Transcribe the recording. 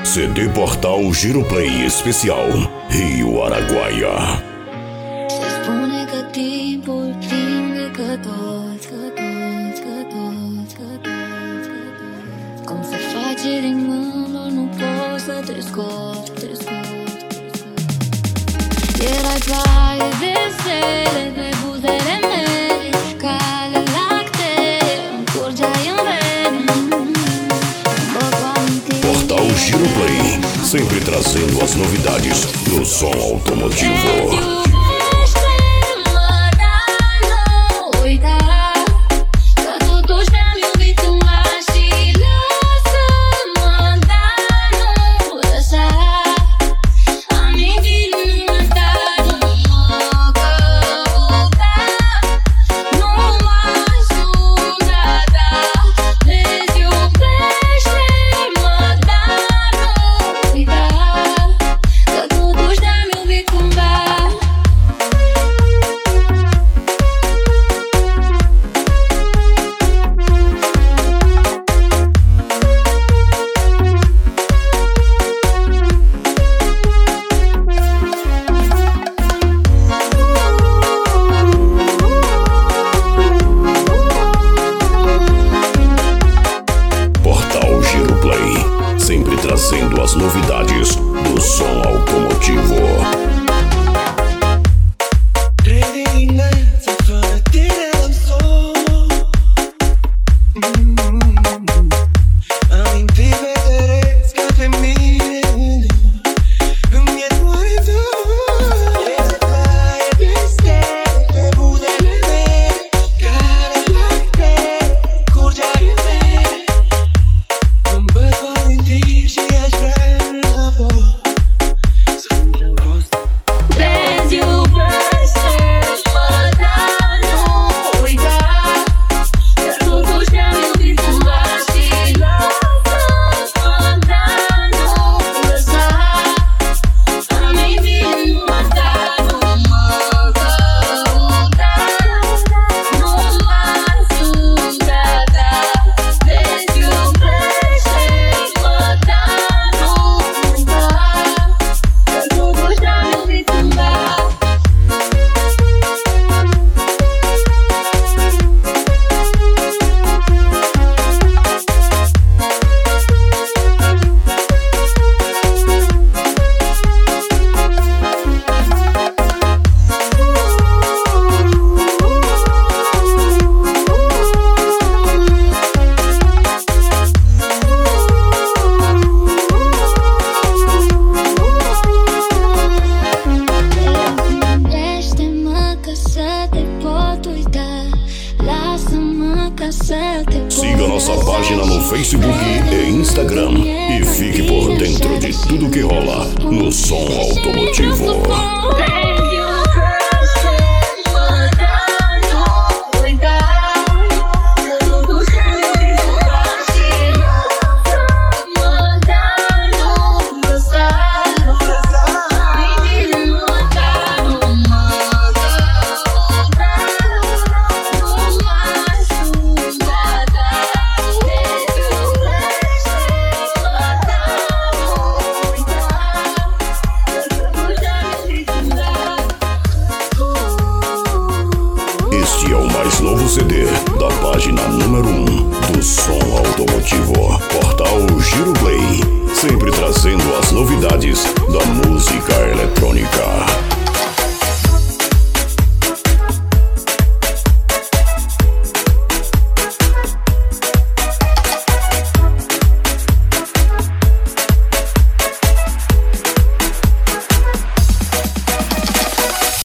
CD Portal Giroplay Especial Rio Araguaia. Se spune că timpul vindecător, cum se face din mână, nu poți să te scoți. Erai ploaie de stele pe buzele mele, cale lactee, îmi curgeai în vene. Portal Giroplay, sempre trazendo as novidades do som automotivo. Sempre trazendo as novidades do som automotivo. Siga nossa página no Facebook e Instagram e fique por dentro de tudo que rola no som automotivo. Este é o mais novo CD da página número 1 do som automotivo, Portal Giroplay, sempre trazendo as novidades da música.